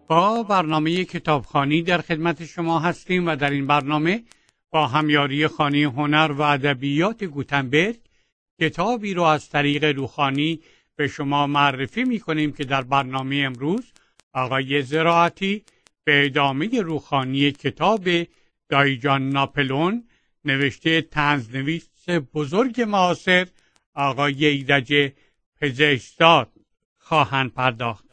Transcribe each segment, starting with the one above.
با برنامه کتابخوانی در خدمت شما هستیم و در این برنامه با همیاری خانه هنر و ادبیات گوتنبرگ کتابی رو از طریق روحانی به شما معرفی می کنیم که در برنامه امروز آقای زراعتی به ادامه روحانی کتاب دایجان ناپلئون نوشته طنزنویس بزرگ معاصر آقای ایرج پزشکزاد خواهند پرداخت.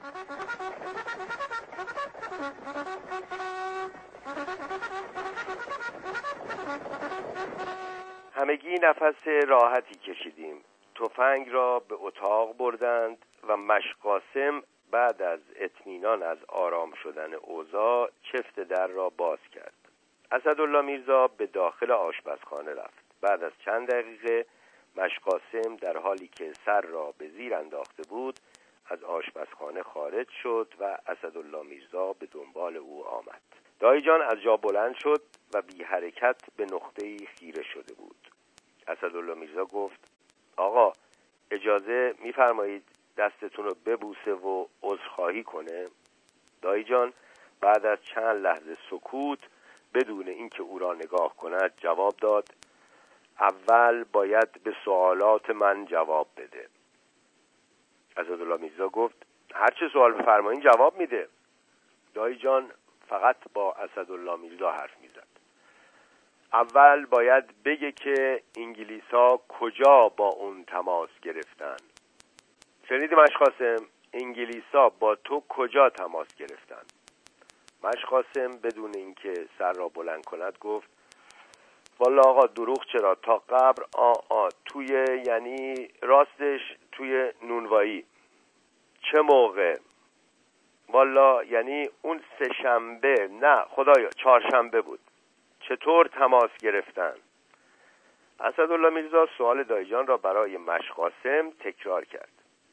همگی نفس راحتی کشیدیم. تفنگ را به اتاق بردند و مشقاسم بعد از اطمینان از آرام شدن اوضاع چفت در را باز کرد. اسدالله میرزا به داخل آشپزخانه رفت. بعد از چند دقیقه مشقاسم در حالی که سر را به زیر انداخته بود از آشپزخانه خارج شد و اسدالله میرزا به دنبال او آمد. دایجان از جا بلند شد و بی حرکت به نقطه‌ای خیره شده بود. اسدالله میرزا گفت: آقا اجازه می‌فرمایید دستتون رو ببوسه و عذرخواهی کنه؟ دایجان بعد از چند لحظه سکوت بدون اینکه او را نگاه کند جواب داد: اول باید به سوالات من جواب بده. اسدالله میرزا گفت: هر چه سوال بفرمایین جواب میده. دایجان فقط با اسدالله میرزا حرف میزد. اول باید بگه که انگلیس‌ها کجا با اون تماس گرفتن. شنیدی مشقاسم؟ انگلیس‌ها با تو کجا تماس گرفتن؟ مشقاسم بدون اینکه سر را بلند کند گفت: والا آقا دروغ چرا، تا قبر توی، یعنی راستش توی نونوایی. چه موقع؟ والا یعنی اون سه‌شنبه، نه خدایا چهارشنبه بود. چطور تماس گرفتن؟ اسدالله میرزا سوال دایجان را برای مشقاسم تکرار کرد.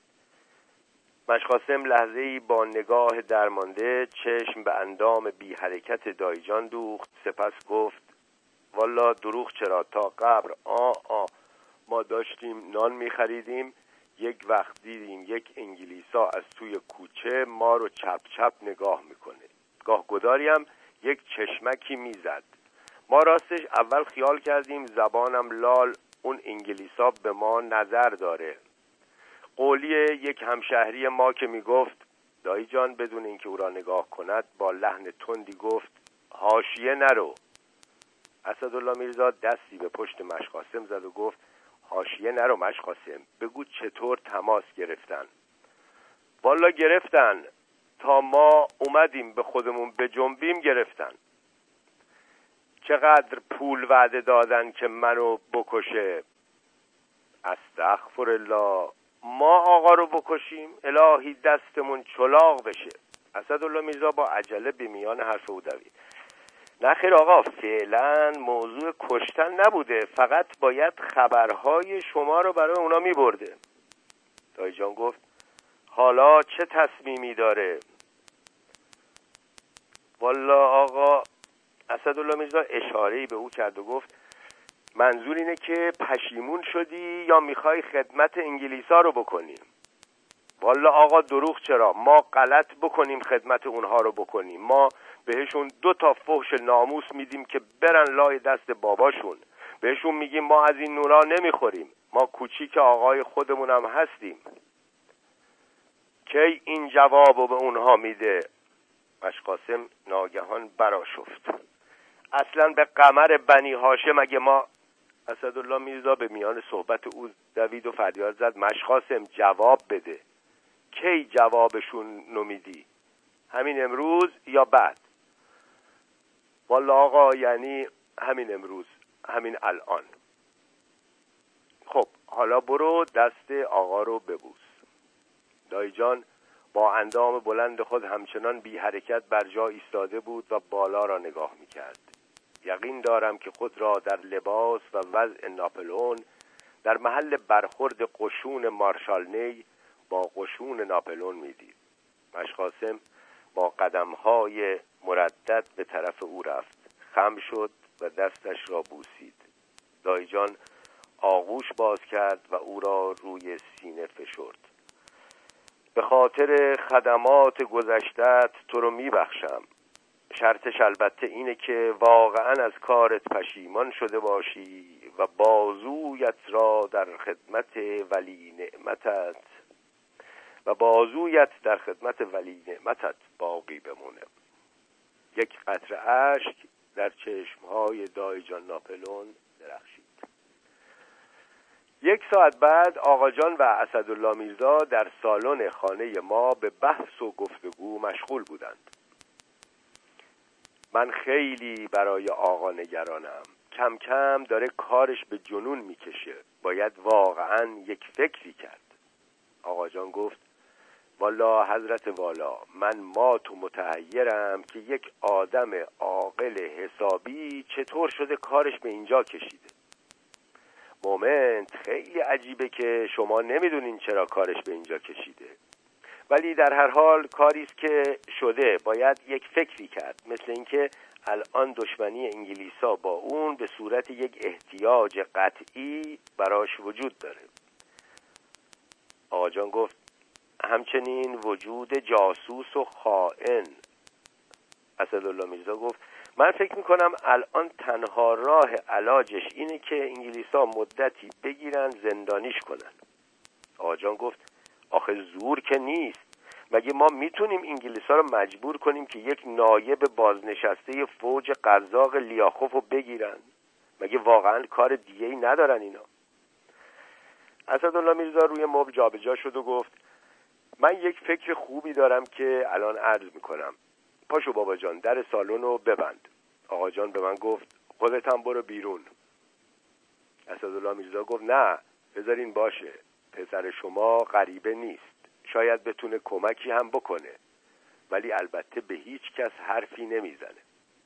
مشقاسم لحظه‌ای با نگاه درمانده چشم به اندام بی حرکت دایجان دوخت، سپس گفت: والا دروغ چرا، تا قبر ما داشتیم نان می‌خریدیم، یک وقت دیدیم یک انگلیسا از توی کوچه ما رو چپ چپ نگاه میکنه، گاه گداری هم یک چشمکی میزد. ما راستش اول خیال کردیم زبانم لال اون انگلیسا به ما نظر داره. قولی یک همشهری ما که میگفت، دایجان بدون اینکه او را نگاه کند با لحن تندی گفت: حاشیه نرو. اسدالله میرزا دستی به پشت مشقاسم زد و گفت: حاشیه نرو مشقاسم، بگو چطور تماس گرفتن. والا گرفتن، تا ما اومدیم به خودمون بجنبیم گرفتن. چقدر پول وعده دادن که منو بکشه؟ استغفرالله، ما آقا رو بکشیم؟ الهی دستمون چلاق بشه. اسدالله میرزا با عجله به میان حرف او دوید: نه خیر آقا، فعلا موضوع کشتن نبوده، فقط باید خبرهای شما رو برای اونا میبرده. دایجان گفت: حالا چه تصمیمی داره؟ والا آقا، اسدالله میرزا اشاره‌ای به او کرد و گفت: منظور اینه که پشیمون شدی یا میخوای خدمت انگلیسا رو بکنی؟ والا آقا دروغ چرا، ما غلط بکنیم خدمت اونها رو بکنیم، ما بهشون 2 فحش ناموس میدیم که برن لای دست باباشون، بهشون میگیم ما از این نورا نمیخوریم، ما کوچیک آقای خودمونم هستیم. کی این جوابو به اونها میده؟ مشقاسم ناگهان برآشفت: اصلا به قمر بنی هاشم اگه ما... اسدالله میرزا به میان صحبت او دوید و فریاد زد: مشقاسم جواب بده. کی جوابشون نمیدی؟ همین امروز یا بعد؟ والا آقا یعنی همین امروز، همین الان. خب حالا برو دست آقا رو ببوس. دایجان با اندام بلند خود همچنان بی حرکت بر جا ایستاده بود و بالا را نگاه میکرد. یقین دارم که خود را در لباس و وضع ناپلئون در محل برخورد قشون مارشال نی با قشون ناپلئون میدید. مشقاسم با قدم‌های مردد به طرف او رفت، خم شد و دستش را بوسید. دایجان آغوش باز کرد و او را روی سینه فشرد. به خاطر خدمات گذشتت تو رو میبخشم. شرطش البته اینه که واقعا از کارت پشیمان شده باشی و بازویت را در خدمت ولی نعمتت باقی بمونه. یک قطره اشک در چشمهای دایی جان ناپلون درخشید. 1 ساعت بعد آقا جان و اسدالله میرزا در سالن خانه ما به بحث و گفتگو مشغول بودند. من خیلی برای آقا نگرانم. کم کم داره کارش به جنون میکشه. باید واقعا یک فکری کرد. آقا جان گفت والا حضرت والا، من مات و متحیرم که یک آدم عاقل حسابی چطور شده کارش به اینجا کشیده. مومنت خیلی عجیبه که شما نمیدونین چرا کارش به اینجا کشیده، ولی در هر حال کاری است که شده باید یک فکری کرد. مثل اینکه الان دشمنی انگلیسا با اون به صورت یک احتیاج قطعی براش وجود داره. آقا جان گفت همچنین وجود جاسوس و خائن. اسدالله میرزا گفت من فکر میکنم الان تنها راه علاجش اینه که انگلیسا مدتی بگیرن زندانیش کنن. آقا جان گفت آخه زور که نیست. مگه ما میتونیم انگلیسا رو مجبور کنیم که یک نایب بازنشسته فوج قزاق لیاخوف رو بگیرن؟ مگه واقعا کار دیگه‌ای ندارن اینا؟ اسدالله میرزا روی مبل جابجا شد و گفت من یک فکر خوبی دارم که الان عرض میکنم. پاشو بابا جان در سالن رو ببند. آقا جان به من گفت خودت هم برو بیرون. اسدالله میرزا گفت نه بذارین باشه، پسر شما غریبه نیست، شاید بتونه کمکی هم بکنه، ولی البته به هیچ کس حرفی نمیزنه.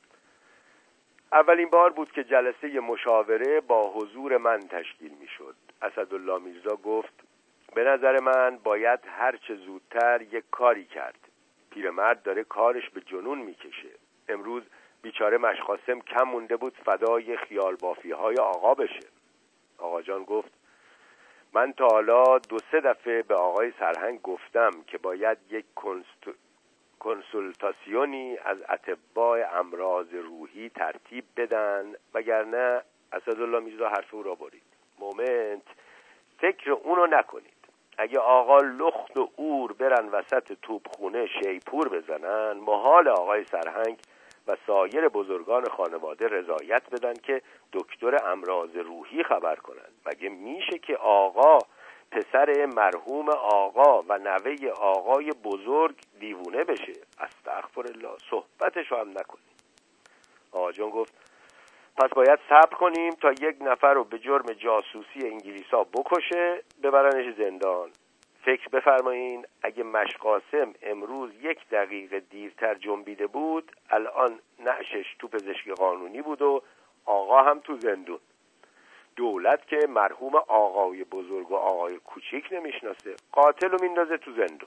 اولین بار بود که جلسه مشاوره با حضور من تشکیل میشد. اسدالله میرزا گفت به نظر من باید هر چه زودتر یک کاری کرد. پیرمرد داره کارش به جنون میکشه. امروز بیچاره مشقاسم کم مونده بود فدای خیال بافی های آقا بشه. آقا جان گفت من تا حالا 2-3 دفعه به آقای سرهنگ گفتم که باید یک کنسولتاسیونی از اطباء امراض روحی ترتیب بدن، وگرنه اسدالله میرزا حرف او را برید. مومنت فکر اونو نکنید. اگه آقا لخت و اور برن وسط توپخونه شیپور بزنن، محال آقای سرهنگ و سایر بزرگان خانواده رضایت بدن که دکتر امراض روحی خبر کنن. مگه میشه که آقا پسر مرحوم آقا و نوه آقای بزرگ دیوونه بشه؟ استغفرالله، صحبتشو هم نکنیم. آقا جان گفت پس باید صبر کنیم تا یک نفر رو به جرم جاسوسی انگلیسا بکشه ببرنش زندان. فکر بفرمایین اگه مشقاسم امروز 1 دقیقه دیرتر جنبیده بود، الان نعشش تو پزشکی قانونی بود و آقا هم تو زندون. دولت که مرحوم آقای بزرگ و آقای کوچیک نمیشناسه، قاتل رو میندازه تو زندون.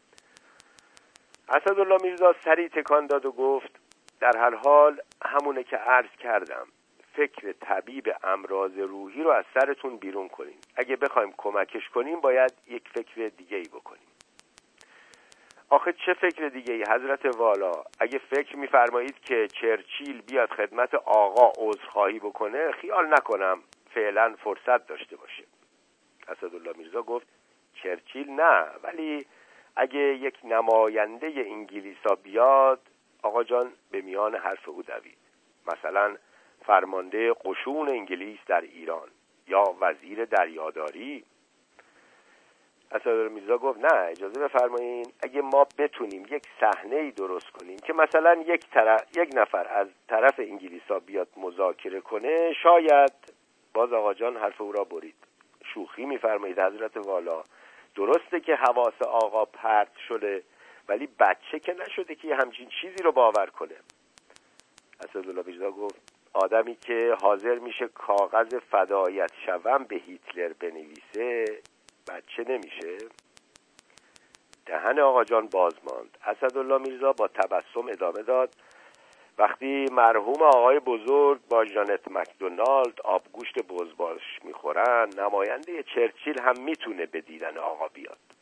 اسدالله میرزا سری تکان داد و گفت در هر حال همونه که عرض کردم، فکر طبیب امراض روحی رو از سرتون بیرون کنیم. اگه بخوایم کمکش کنیم باید یک فکر دیگه‌ای بکنیم. آخه چه فکر دیگه‌ای حضرت والا؟ اگه فکر می‌فرمایید که چرچیل بیاد خدمت آقا عذرخواهی بکنه، خیال نکنم فعلا فرصت داشته باشه. اسدالله میرزا گفت چرچیل نه، ولی اگه یک نماینده انگلیسا بیاد. آقا جان به میان حرف او دوید. مثلا فرمانده قشون انگلیس در ایران یا وزیر دریاداری. اسدالله میرزا گفت نه اجازه بفرمایین، اگه ما بتونیم یک صحنه‌ای درست کنیم که مثلا یک نفر از طرف انگلیسا بیاد مذاکره کنه، شاید. باز آقا جان حرف او را برید. شوخی میفرمایید حضرت والا. درسته که حواس آقا پرت شده، ولی بچه که نشده که همچین چیزی رو باور کنه. اسدالله میرزا گفت آدمی که حاضر میشه کاغذ فدایت شوم به هیتلر بنویسه بچه نمیشه؟ دهن آقا جان باز ماند. اسدالله میرزا با تبسم ادامه داد وقتی مرحوم آقای بزرگ با ژانت مکدونالد آبگوشت بزباش میخورن، نماینده چرچیل هم میتونه به دیدن آقا بیاد.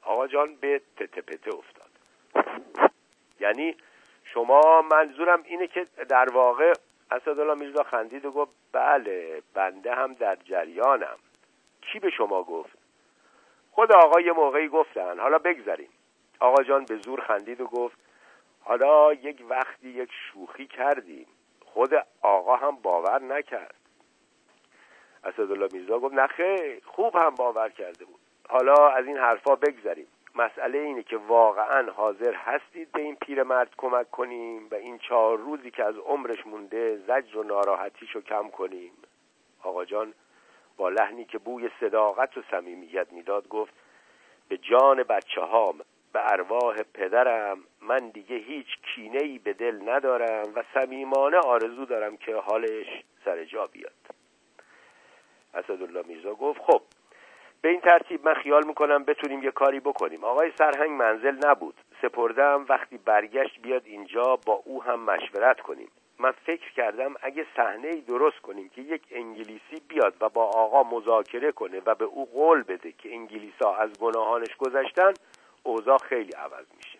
آقا جان به تته افتاد. یعنی شما منظورم اینه که در واقع اسدالله میرزا خندید و گفت بله بنده هم در جریانم. کی به شما گفت؟ خود آقا یه موقعی گفتن. حالا بگذاریم. آقا جان به زور خندید و گفت حالا یک وقتی یک شوخی کردیم. خود آقا هم باور نکرد. اسدالله میرزا گفت نه خیر خوب هم باور کرده بود. حالا از این حرفا بگذاریم. مسئله اینه که واقعا حاضر هستید به این پیرمرد کمک کنیم و این 4 روزی که از عمرش مونده زجر و ناراحتیشو کم کنیم؟ آقا جان با لحنی که بوی صداقت و صمیمیت میداد گفت به جان بچه‌هام، به ارواح پدرم من دیگه هیچ کینه‌ای به دل ندارم و صمیمانه آرزو دارم که حالش سر جا بیاد. اسدالله میرزا گفت خب به این ترتیب من خیال میکنم بتونیم یه کاری بکنیم. آقای سرهنگ منزل نبود. سپردم وقتی برگشت بیاد اینجا با او هم مشورت کنیم. من فکر کردم اگه صحنه‌ای درست کنیم که یک انگلیسی بیاد و با آقا مذاکره کنه و به او قول بده که انگلیسا از گناهانش گذشتن، اوضاع خیلی عوض میشه.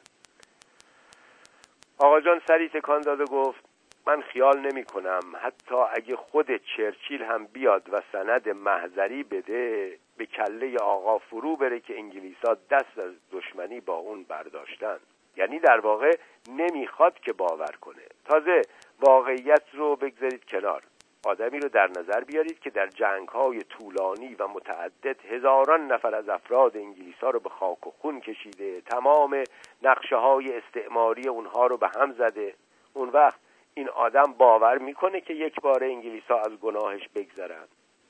آقا جان سری تکان داد و گفت من خیال نمی کنم حتی اگه خود چرچیل هم بیاد و سند محضری بده به کله آقا فرو بره که انگلیسا دست از دشمنی با اون برداشتن. یعنی در واقع نمیخواد که باور کنه. تازه واقعیت رو بگذارید کنار. آدمی رو در نظر بیارید که در جنگ‌های طولانی و متعدد هزاران نفر از افراد انگلیس‌ها رو به خاک و خون کشیده، تمام نقشه‌های استعماری اونها رو به هم زده. اون وقت این آدم باور میکنه که یک بار انگلیس‌ها از گناهش بگذرن؟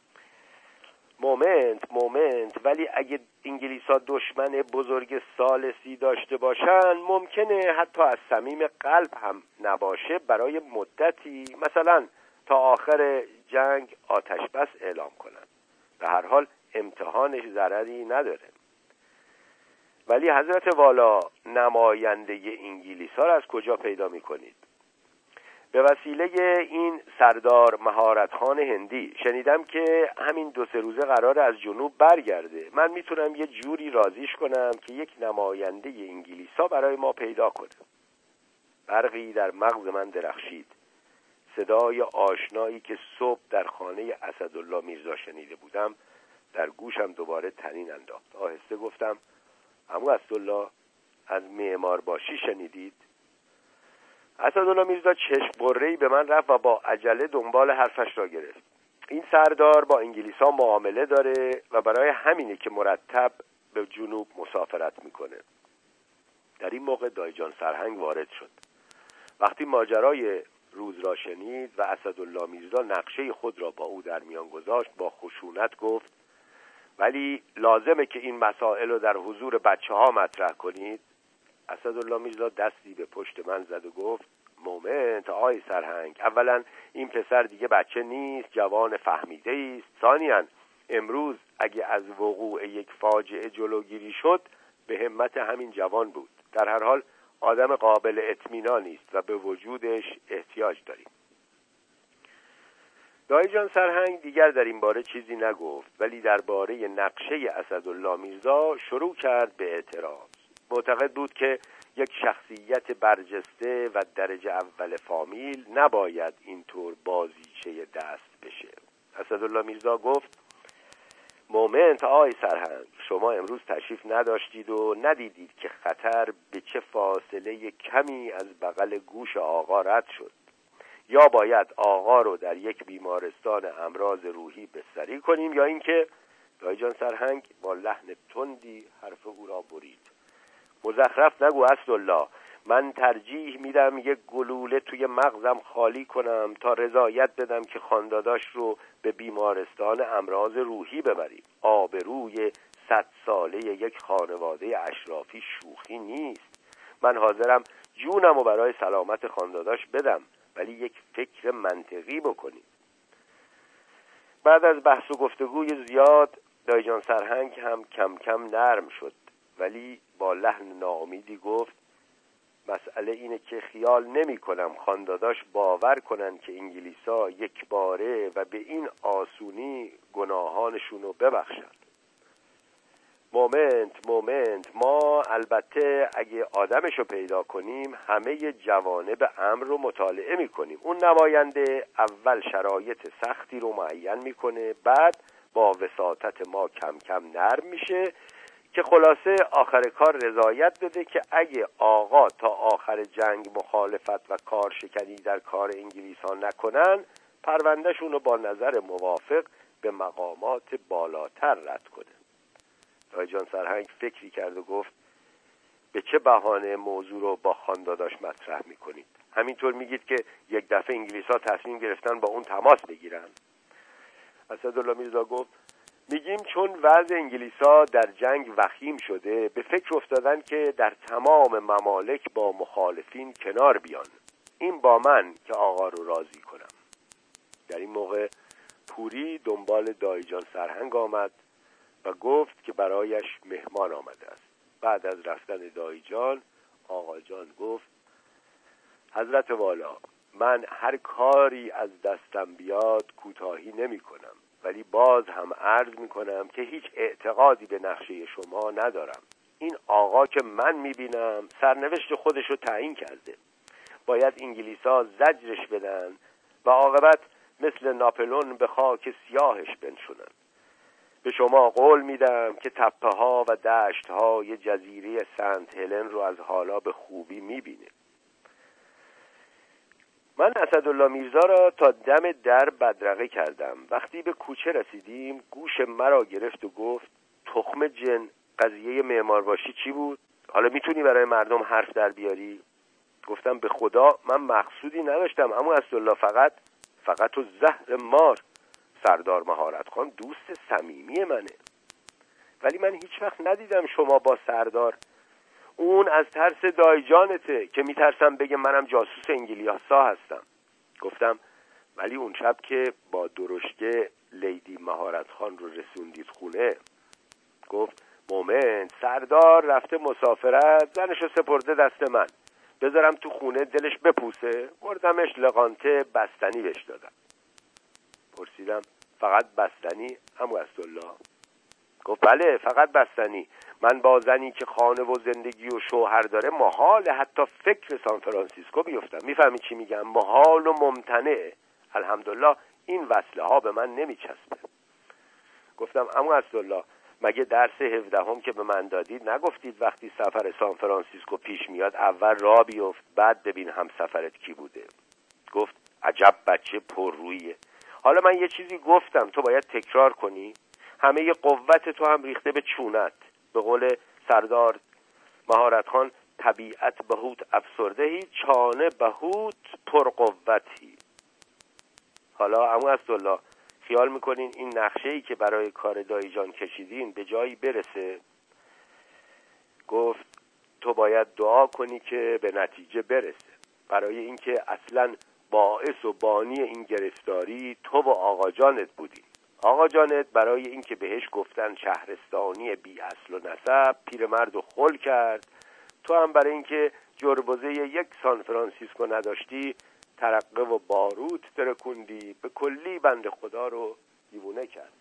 مومنت ولی اگه انگلیس‌ها دشمن بزرگ ثالثی داشته باشن ممکنه حتی از صمیم قلب هم نباشه برای مدتی، مثلا تا آخر جنگ آتش بس اعلام کنن. به هر حال امتحانش ضرری نداره. ولی حضرت والا نماینده انگلیس‌ها را از کجا پیدا می‌کنید؟ به وسیله این سردار مهارت خان هندی شنیدم که همین 2-3 روزه قراره از جنوب برگرده. من میتونم یه جوری راضیش کنم که یک نماینده انگلیسا برای ما پیدا کنه. برقی در مغز من درخشید. صدای آشنایی که صبح در خانه اسدالله میرزا شنیده بودم در گوشم دوباره طنین انداخت. آهسته گفتم عمو اسدالله از معمار باشی شنیدید؟ اسدالله میرزا چشم بره‌ای به من رفت و با عجله دنبال حرفش را گرفت. این سردار با انگلیس‌ها معامله داره و برای همینه که مرتب به جنوب مسافرت میکنه. در این موقع دایجان سرهنگ وارد شد. وقتی ماجرای روز را شنید و اسدالله میرزا نقشه خود را با او در میان گذاشت با خشونت گفت ولی لازمه که این مسائل رو در حضور بچه‌ها مطرح کنید. اسدالله میرزا دستی به پشت من زد و گفت مومنت آقای سرهنگ، اولا این پسر دیگه بچه نیست، جوان فهمیده است. ثانیاً امروز اگه از وقوع یک فاجعه جلوگیری شد به همت همین جوان بود. در هر حال آدم قابل اطمینانی است و به وجودش احتیاج داریم. دایجان سرهنگ دیگر در این باره چیزی نگفت، ولی درباره نقشه اسدالله میرزا شروع کرد به اعتراض. معتقد بود که یک شخصیت برجسته و درجه اول فامیل نباید اینطور بازیچه دست بشه. اسدالله میرزا گفت مومنت آقای سرهنگ، شما امروز تشریف نداشتید و ندیدید که خطر به چه فاصله کمی از بغل گوش آقا رد شد. یا باید آقا رو در یک بیمارستان امراض روحی بستری کنیم یا اینکه دایجان سرهنگ با لحن تندی حرف او را برید. مزخرف نگو اسدالله، من ترجیح میدم یک گلوله توی مغزم خالی کنم تا رضایت بدم که خانداداش رو به بیمارستان امراض روحی ببریم. آبروی 100 ساله یک خانواده اشرافی شوخی نیست. من حاضرم جونم رو برای سلامت خانداداش بدم، ولی یک فکر منطقی بکنیم. بعد از بحث و گفتگوی زیاد دایجان سرهنگ هم کم کم نرم شد، ولی با لحن ناامیدی گفت مسئله اینه که خیال نمی کنم خانداداش باور کنن که انگلیسا یک باره و به این آسونی گناهانشونو ببخشن. مومنت ما البته اگه آدمشو پیدا کنیم همه جوانب امر رو مطالعه میکنیم. اون نماینده اول شرایط سختی رو معین میکنه، بعد با وساطت ما کم کم نرم میشه که خلاصه آخر کار رضایت بده که اگه آقا تا آخر جنگ مخالفت و کارشکنی در کار انگلیس‌ها نکنن، پروندهشون رو با نظر موافق به مقامات بالاتر رد کنه. دایی جان سرهنگ فکری کرد و گفت به چه بهانه موضوع رو با خانداداش مطرح میکنید؟ همینطور میگید که یک دفعه انگلیس‌ها تصمیم گرفتن با اون تماس بگیرن؟ اسدالله میرزا گفت میگیم چون وضع انگلیس‌ها در جنگ وخیم شده، به فکر افتادن که در تمام ممالک با مخالفین کنار بیان. این با من که آقا رو راضی کنم. در این موقع پوری دنبال دایی جان سرهنگ آمد و گفت که برایش مهمان آمده است. بعد از رفتن دایی جان، آقا جان گفت حضرت والا، من هر کاری از دستم بیاد کوتاهی نمی کنم، ولی باز هم عرض می کنم که هیچ اعتقادی به نقشه شما ندارم. این آقا که من می بینم سرنوشت خودش رو تعیین کرده. باید انگلیس‌ها زجرش بدن و عاقبت مثل ناپلئون به خاک سیاهش بنشونن. به شما قول میدم که تپه ها و دشت های جزیره سنت هلن رو از حالا به خوبی میبینه. من اسدالله میرزا را تا دم در بدرقه کردم. وقتی به کوچه رسیدیم گوش مرا گرفت و گفت تخم جن، قضیه معمارباشی چی بود؟ حالا میتونی برای مردم حرف در بیاری؟ گفتم به خدا من مقصودی نداشتم، اما اسدالله فقط تو زهر مار. سردار مهارت خان دوست صمیمی منه، ولی من هیچ وقت ندیدم شما با سردار. اون از ترس دایجانته که میترسم بگه منم جاسوس انگلیس‌ها هستم. گفتم ولی اون شب که با درشکه لیدی مهارت خان رو رسوندید خونه. گفت مومن، سردار رفته مسافرت، زنشو سپرده دست من، بذارم تو خونه دلش بپوسه؟ بردمش لقانته، بستنی بهش دادم. پرسیدم فقط بستنی عمو اسدالله؟ گفت بله فقط بستنی. من با زنی که خانه و زندگی و شوهر داره محال حتی فکر سان فرانسیسکو بیفتم. میفهمی چی میگم؟ محال و ممتنع. الحمدلله این وصله ها به من نمیچسبه. گفتم عمو اسدالله، مگه درس 17 که به من دادید نگفتید وقتی سفر سان فرانسیسکو پیش میاد اول راه بیفت بعد ببین هم سفرت کی بوده؟ گفت عجب بچه پررویه. حالا من یه چیزی گفتم تو باید تکرار کنی. همه قوت تو هم ریخته به چونت. به قول سردار مهارت خان طبیعت بهوت افسردهی، چانه بهوت پرقوتی. حالا عمو اسدالله خیال میکنین این نقشه‌ای که برای کار دایی جان کشیدین به جایی برسه؟ گفت تو باید دعا کنی که به نتیجه برسه. برای اینکه اصلاً باعث و بانی این گرفتاری تو و آقا جانت بودی. آقا جانت برای اینکه بهش گفتن شهرستانی بی اصل و نسب پیرمرد و خل کرد. تو هم برای اینکه جربوزه یک سان فرانسیسکو نداشتی ترقه و باروت ترکوندی، به کلی بنده خدا رو دیوونه کرد.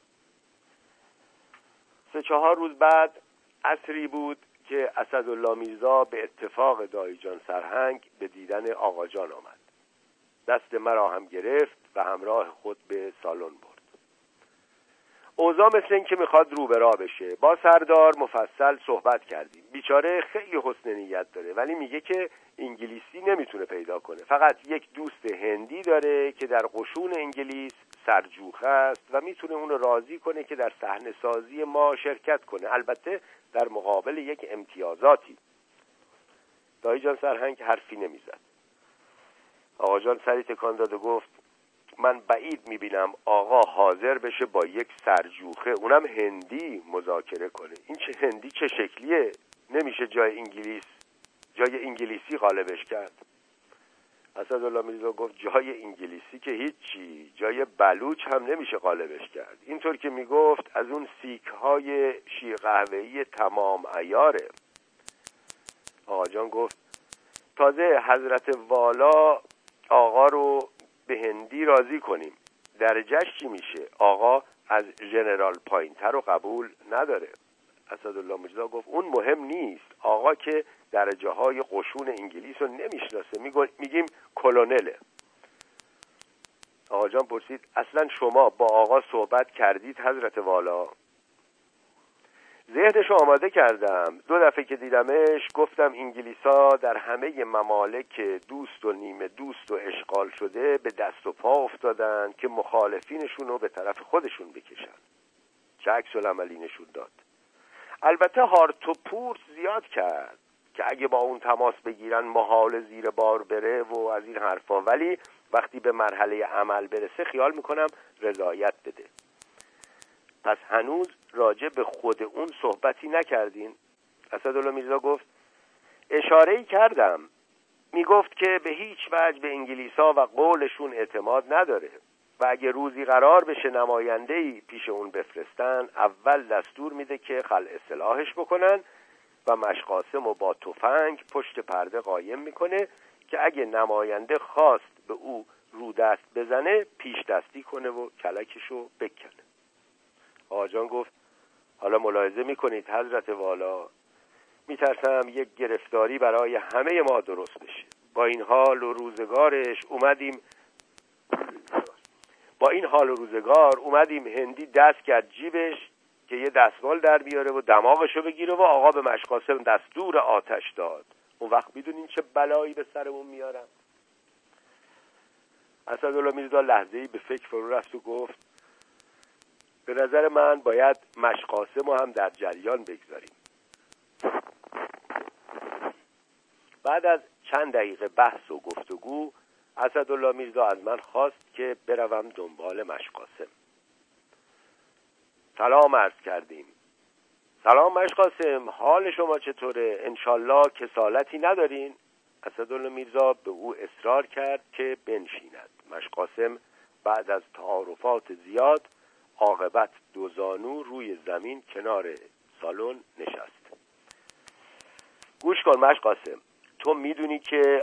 3-4 روز بعد عصری بود که اسدالله میرزا به اتفاق دایی جان سرهنگ به دیدن آقا جان آمد. دست مرا هم گرفت و همراه خود به سالن برد. اوضاع مثل این که میخواد رو به راه بشه. با سردار مفصل صحبت کردیم. بیچاره خیلی حسن نیت داره ولی میگه که انگلیسی نمیتونه پیدا کنه. فقط یک دوست هندی داره که در قشون انگلیس سرجوخه است و میتونه اونو راضی کنه که در صحنه سازی ما شرکت کنه، البته در مقابل یک امتیازاتی. دایی جان سرهنگ حرفی نمیزد. آقا جان سری تکان داد و گفت من بعید میبینم آقا حاضر بشه با یک سرجوخه اونم هندی مذاکره کنه. این چه هندی چه شکلیه؟ نمیشه جای انگلیسی غالبش کرد. اسدالله میرزا گفت جای انگلیسی که هیچی، جای بلوچ هم نمیشه غالبش کرد. اینطور که میگفت از اون سیک های شیر قهوه‌ای تمام عیاره. آقا جان گفت تازه حضرت والا آقا رو به هندی راضی کنیم، درجهش چی میشه؟ آقا از ژنرال پاینتر رو قبول نداره. اسدالله میرزا گفت اون مهم نیست، آقا که درجه های قشون انگلیس رو نمیشناسه، میگیم کلونله. آقا جان پرسید اصلا شما با آقا صحبت کردید حضرت والا؟ ذهنشو آماده کردم. 2 دفعه که دیدمش گفتم انگلیسا در همه ممالک دوست و نیمه دوست و اشغال شده به دست و پا افتادن که مخالفینشون رو به طرف خودشون بکشن. چه عکس العملی نشون داد. البته هارت و پورت زیاد کرد که اگه با اون تماس بگیرن محال زیر بار بره و از این حرفا، ولی وقتی به مرحله عمل برسه خیال میکنم رضایت بده. پس هنوز راجع به خود اون صحبتی نکردین؟ اسدالله میرزا گفت اشاره‌ای کردم. میگفت که به هیچ وجه به انگلیسا و قولشون اعتماد نداره و اگه روزی قرار بشه نماینده‌ای پیش اون بفرستن، اول دستور میده که خلع سلاحش بکنن و مشقاسم رو با تفنگ پشت پرده قایم میکنه که اگه نماینده خواست به او رو دست بزنه پیش دستی کنه و کلکشو بکنه. آجان گفت حالا ملاحظه میکنید حضرت والا، میترسم یک گرفتاری برای همه ما درست بشه. با این حال و روزگار اومدیم هندی دست کرد جیبش که یه دستمال در بیاره و دماغشو بگیره و آقا به مشقاسم دستور آتش داد. اون وقت میدونین چه بلایی به سرمون میارم؟ اسدالله میرزا لحظه‌ای به فکر فرو رفت و گفت به نظر من باید مشقاسم رو هم در جریان بگذاریم. بعد از چند دقیقه بحث و گفتگو اسدالله میرزا از من خواست که بروم دنبال مشقاسم. سلام عرض کردیم. سلام مشقاسم، حال شما چطوره؟ انشالله کسالتی ندارین؟ اسدالله میرزا به او اصرار کرد که بنشیند. مشقاسم بعد از تعارفات زیاد عاقبت 2 زانو روی زمین کنار سالن نشست. گوش کن مشقاسم، تو میدونیم که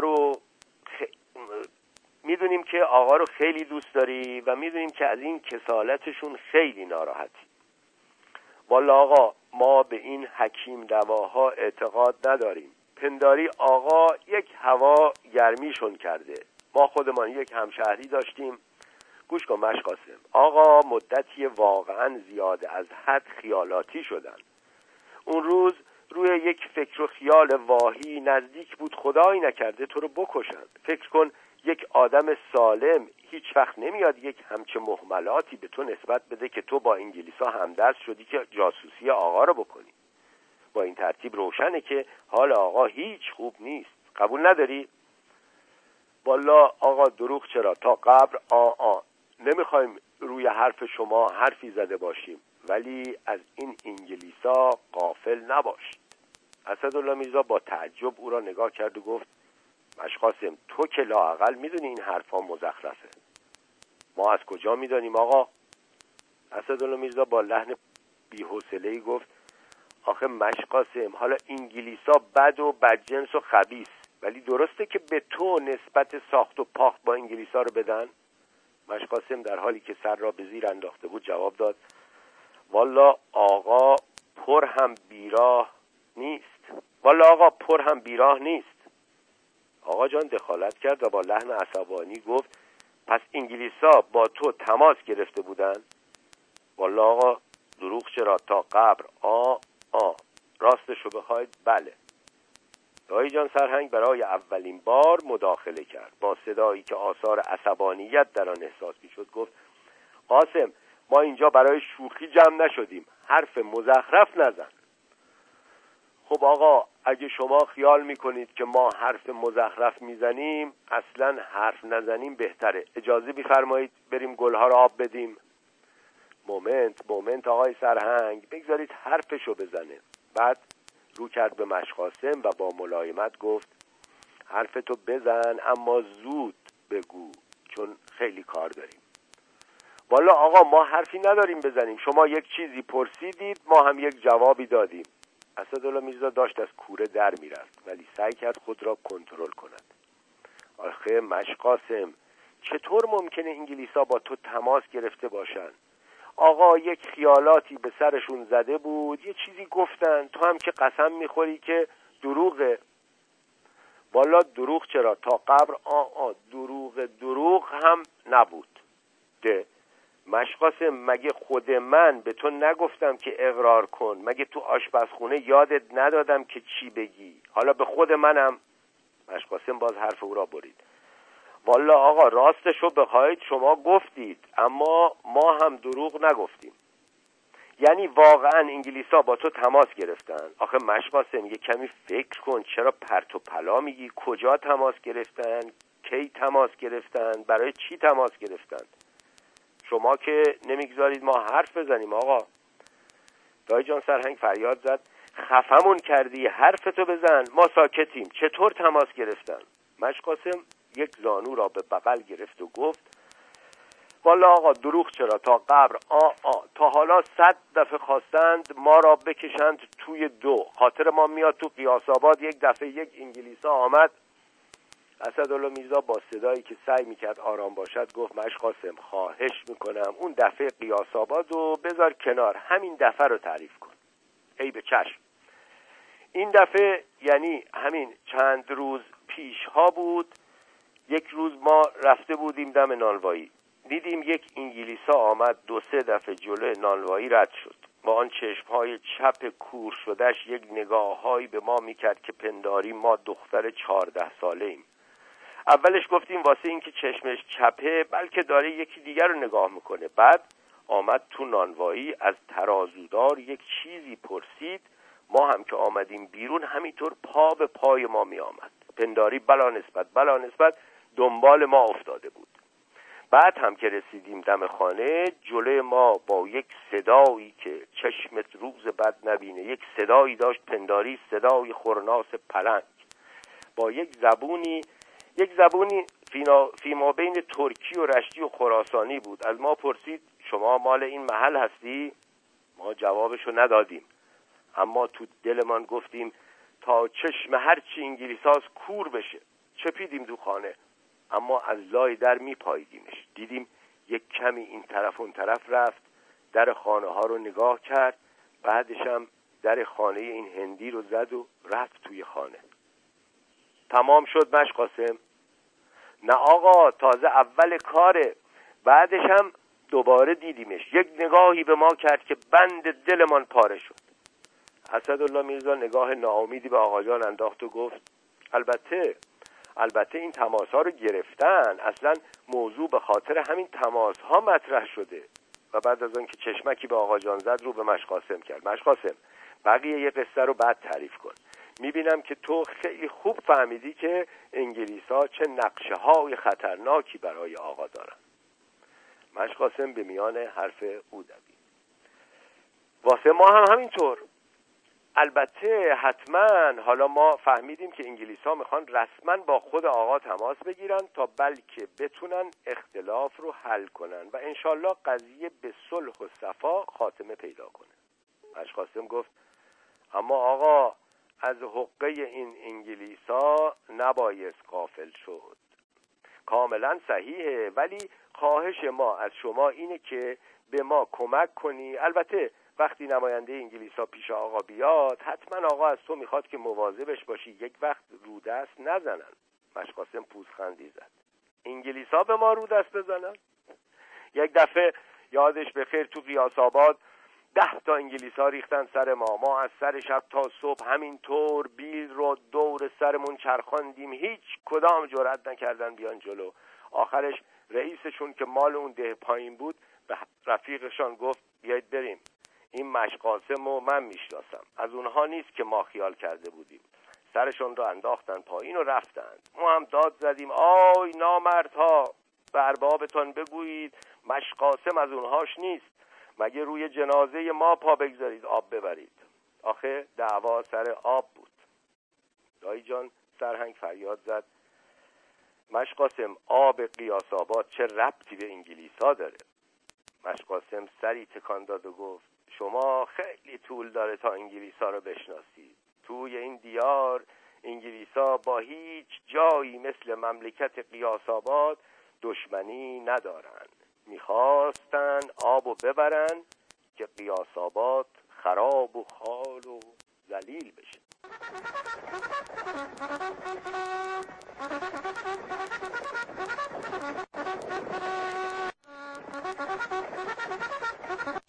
آقا رو خیلی دوست داری و میدونیم که از این کسالتشون خیلی ناراحتی. والا آقا ما به این حکیم دواها اعتقاد نداریم. پنداری آقا یک هوا گرمیشون کرده. ما خودمان یک همشهری داشتیم. گوش کن مشقاسم، آقا مدتی واقعا زیاده از حد خیالاتی شدن. اون روز روی یک فکر و خیال واهی نزدیک بود خدایی نکرده تو رو بکشن. فکر کن یک آدم سالم هیچ وقت نمیاد یک همچه مهملاتی به تو نسبت بده که تو با انگلیسا همدست شدی که جاسوسی آقا رو بکنی. با این ترتیب روشنه که حال آقا هیچ خوب نیست. قبول نداری؟ والا آقا دروغ چرا، تا قبر نمیخوایم روی حرف شما حرفی زده باشیم، ولی از این انگلیسا غافل نباشید. اسدالله میرزا با تعجب او را نگاه کرد و گفت مشقاسم تو که لااقل میدونی این حرفا مزخرفه. ما از کجا میدانیم آقا؟ اسدالله میرزا با لحن بی‌حوصله‌ای گفت آخه مشقاسم، حالا انگلیسا بد و بدجنس و خبیث، ولی درسته که به تو نسبت ساخت و پاخت با انگلیسا رو بدن؟ مشقاسم در حالی که سر را به زیر انداخته بود جواب داد والا آقا پر هم بیراه نیست. آقا جان دخالت کرد و با لحن عصبانی گفت پس انگلیسا با تو تماس گرفته بودن؟ والا آقا دروغ چرا، تا قبر راستشو بخواید بله. دایی جان سرهنگ برای اولین بار مداخله کرد. با صدایی که آثار عصبانیت در آن احساس می‌شد گفت قاسم ما اینجا برای شوخی جمع نشدیم، حرف مزخرف نزن. خب آقا اگه شما خیال میکنید که ما حرف مزخرف میزنیم، اصلا حرف نزنیم بهتره. اجازه میفرمایید بریم گلها را آب بدیم؟ مومنت آقای سرهنگ، بگذارید حرفشو بزنه. بعد رو کرد به مشقاسم و با ملایمت گفت حرفتو بزن اما زود بگو چون خیلی کار داریم. والا آقا ما حرفی نداریم بزنیم، شما یک چیزی پرسیدید ما هم یک جوابی دادیم. اسدالله میرزا داشت از کوره در میرفت ولی سعی کرد خود را کنترل کند. آخه مشقاسم چطور ممکنه انگلیسا با تو تماس گرفته باشن؟ آقا یک خیالاتی به سرشون زده بود، یه چیزی گفتن، تو هم که قسم میخوری که دروغه. والا دروغ چرا، تا قبر دروغ هم نبود. ده مشقاسم، مگه خود من به تو نگفتم که اقرار کن؟ مگه تو آشپزخونه یادت ندادم که چی بگی؟ حالا به خود منم. مشقاسم باز حرف او را برید. والا آقا راستشو بخواید شما گفتید، اما ما هم دروغ نگفتیم. یعنی واقعا انگلیسا با تو تماس گرفتن؟ آخه مشقاسم یه کمی فکر کن، چرا پرت و پلا میگی؟ کجا تماس گرفتن؟ کی تماس گرفتن؟ برای چی تماس گرفتن؟ شما که نمیگذارید ما حرف بزنیم آقا. دایی جان سرهنگ فریاد زد خفمون کردی، حرفتو بزن، ما ساکتیم. چطور تماس گرفتن؟ مشقاسم یک زانو را به بغل گرفت و گفت والا آقا دروغ چرا، تا قبر تا حالا 100 دفعه خواستند ما را بکشند توی دو. خاطر ما میاد تو قیاس آباد یک دفعه یک انگلیسا آمد. اسدالله میرزا با صدایی که سعی میکرد آرام باشد گفت مشقاسم خواهش میکنم اون دفعه قیاس آباد رو بذار کنار، همین دفعه رو تعریف کن. ای به چشم. این دفعه یعنی همین چند روز پیش ها بود. یک روز ما رفته بودیم دم نانوایی، دیدیم یک انگلیسا آمد 2-3 دفعه جلوی نانوایی رد شد. با آن چشمهای چپ کور شدهش یک نگاههایی به ما میکرد که پنداری ما دختر 14 ساله ایم. اولش گفتیم واسه این که چشمش چپه بلکه داره یکی دیگر رو نگاه میکنه. بعد آمد تو نانوایی، از ترازودار یک چیزی پرسید. ما هم که آمدیم بیرون همینطور پا به پای ما می آمد. پنداری بلا نسبت دنبال ما افتاده بود. بعد هم که رسیدیم دم خانه، جلوی ما با یک صدایی که چشمت روز بد نبینه، یک صدایی داشت پنداری، صدای خورناس پلنگ با یک زبونی فیما بین ترکی و رشتی و خراسانی بود. از ما پرسید شما مال این محل هستی؟ ما جوابشو ندادیم، اما تو دلمان گفتیم تا چشم هرچی انگلیساست کور بشه. چپیدیم تو خانه، اما از لای در میپاییدیمش. دیدیم یک کمی این طرف اون طرف رفت، در خانه ها رو نگاه کرد، بعدش هم در خانه این هندی رو زد و رفت توی خانه. تمام شد مشقاسم؟ نه آقا، تازه اول کاره. بعدش هم دوباره دیدیمش، یک نگاهی به ما کرد که بند دلمان پاره شد. اسدالله میرزا نگاه ناامیدی به آقایان انداخت و گفت البته این تماس ها رو گرفتن، اصلا موضوع به خاطر همین تماس ها مطرح شده. و بعد از اون که چشمکی به آقا جان زد رو به مشقاسم کرد. مشقاسم بقیه یه قصه رو بعد تعریف کن. میبینم که تو خیلی خوب فهمیدی که انگلیسا چه نقشه های خطرناکی برای آقا دارن. مشقاسم به میان حرف او دوید. واسه ما هم همینطور. البته حتما حالا ما فهمیدیم که انگلیسا میخوان رسما با خود آقا تماس بگیرن تا بلکه بتونن اختلاف رو حل کنن و انشالله قضیه به صلح و صفا خاتمه پیدا کنه. مشقاسم گفت اما آقا از حقه این انگلیسا نبایست غافل شد. کاملا صحیحه، ولی خواهش ما از شما اینه که به ما کمک کنی. البته وقتی نماینده انگلیسا پیش آقا بیاد حتما آقا از تو میخواد که مواظبش باشی یک وقت رو دست نزنن. مشقاسم پوزخندی زد. انگلیسا به ما رو دست بزنن؟ یک دفعه یادش بخیر تو قیاس آباد 10 تا انگلیسا ریختن سر ما از سر شب تا صبح همینطور بیل رو دور سرمون چرخاندیم، هیچ کدام جرئت نکردن بیان جلو. آخرش رئیسشون که مال اون ده پایین بود به رفیقشان گفت بیایید بریم، این مشقاسم رو من میشناسم، از اونها نیست که ما خیال کرده بودیم. سرشون رو انداختن پایین و رفتند. ما هم داد زدیم آی نامردها، به اربابتان بگویید مشقاسم از اونهاش نیست، مگه روی جنازه ما پا بگذارید آب ببرید. آخه دعوا سر آب بود. دایی جان سرهنگ فریاد زد مشقاسم آب قیاس آباد چه ربطی به انگلیسا داره؟ مشقاسم سری تکان داد و گفت شما خیلی طول داره تا انگلیسا رو بشناسید. توی این دیار انگلیسا با هیچ جایی مثل مملکت قیاس آباد دشمنی ندارن. میخواستن آب و ببرن که قیاس آباد خراب و خال و ذلیل بشه.